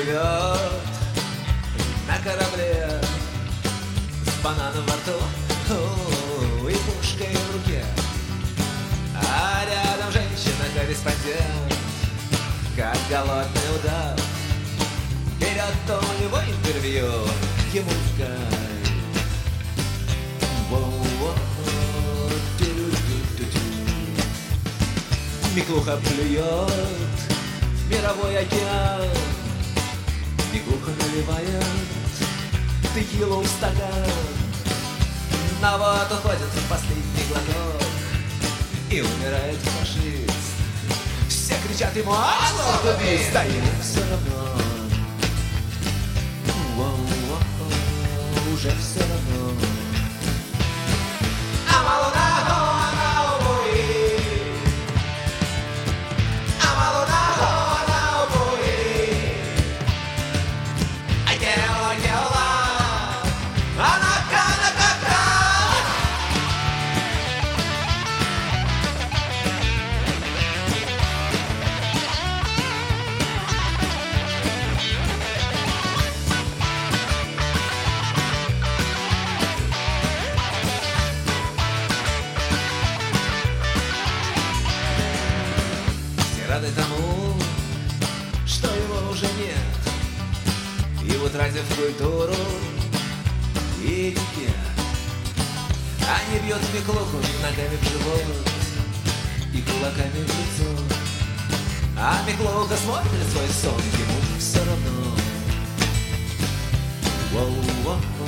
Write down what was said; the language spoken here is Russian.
плывет на корабле с бананом во рту и пушкой в руке, а рядом женщина-корреспондент, как голодный удав, берет у него интервью, ему в кайф. Миклуха плюет мировой океан, Миклуха наливает текилу в стакан. Но вот уходит последний глоток и умирает фашист. Все кричат ему: «Остановись!» Да ему все равно, уже все равно. Рады тому, что его уже нет, и утратив культуру и этикет, они бьют Миклуху ногами в живот и кулаками в лицо. А Миклуха смотрит свой сон, ему все равно. Воу-воу.